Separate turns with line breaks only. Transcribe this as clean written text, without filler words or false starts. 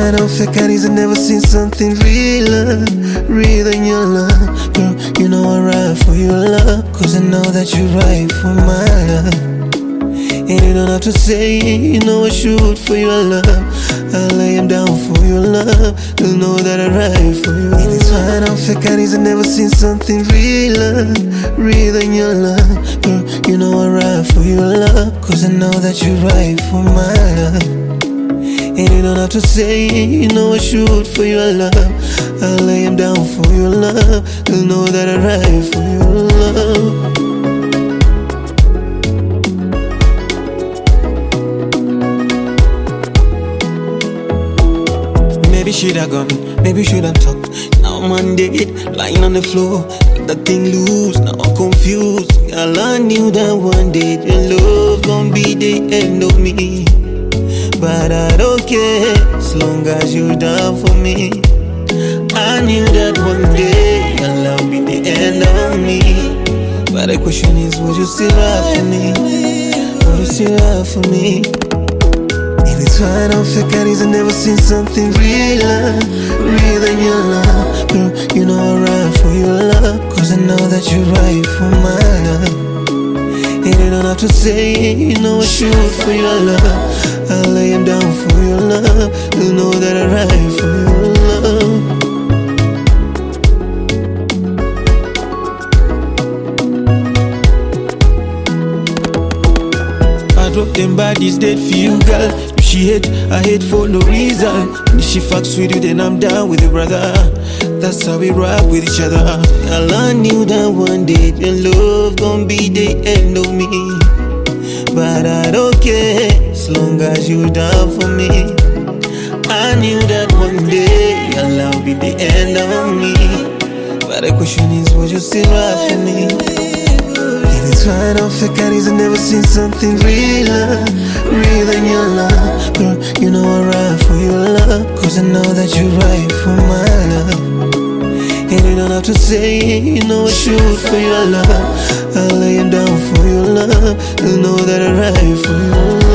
try to fake it, I've never seen something realer, real than your love. Girl, you know I ride for your love, cause I know that you're right for my love. And you don't have to say it, you know I shoot for your love. I lay him down for your love, you'll know that I ride for you. And it's fine, I'm fake it, I've never seen something realer, real than your love. Girl, you know I ride for your love, cause I know that you're right for my love. And you don't have to say it, you know I shoot for your love. I lay him down for your love, you'll know that I ride for your love. Maybe shoulda gone, maybe shoulda talked. Now I'm on dead, lying on the floor, that thing loose, now I'm confused. Girl, I knew that one day your love gon' be the end of me, but I don't care, as long as you're down for me. I knew that one day your love be the end of me, but the question is, would you still ride for me? Would you still ride for me? And it's fine, I'm fake it, I've never seen something realer, real than your love. Girl, you know I ride for your love, cause I know that you're right for my love. And you don't have to say it, you know I shoot for your love. I lay him down for your love, you'll know that I ride for your love. I drop them bodies dead for you, girl. If she hate, I hate for no reason. And if she fucks with you, then I'm down with you, brother. That's how we rock with each other. Girl, I knew that one day your love gon' be the end of me, but I don't care, as long as you're down for me. I knew that one day your love be the end of me, but the question is, would you still ride for me? And it's fine, I'm fake it, I've never seen something realer, real than your love. Girl, you know I ride for your love, cause I know that you're right for my love. And you don't have to say it, you know I shoot for your love. I lay him down for your love, you'll know that I ride for your love.